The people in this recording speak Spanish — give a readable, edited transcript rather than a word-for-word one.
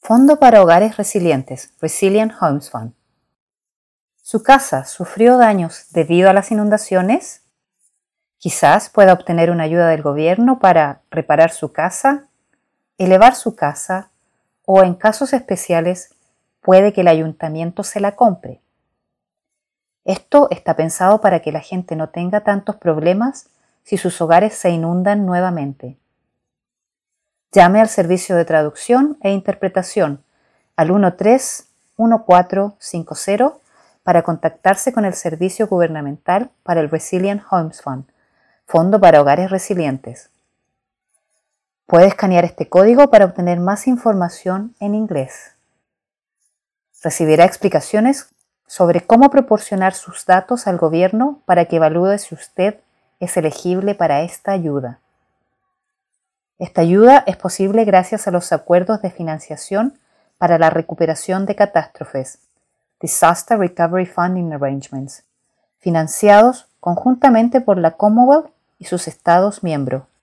Fondo para Hogares Resilientes, Resilient Homes Fund. ¿Su casa sufrió daños debido a las inundaciones? Quizás pueda obtener una ayuda del gobierno para reparar su casa, elevar su casa o, en casos especiales, puede que el ayuntamiento se la compre. Esto está pensado para que la gente no tenga tantos problemas si sus hogares se inundan nuevamente. Llame al servicio de traducción e interpretación al 131450 para contactarse con el Servicio Gubernamental para el Resilient Homes Fund, Fondo para Hogares Resilientes. Puede escanear este código para obtener más información en inglés. Recibirá explicaciones sobre cómo proporcionar sus datos al gobierno para que evalúe si usted es elegible para esta ayuda. Esta ayuda es posible gracias a los acuerdos de financiación para la recuperación de catástrofes, Disaster Recovery Funding Arrangements, financiados conjuntamente por la Commonwealth y sus Estados miembros.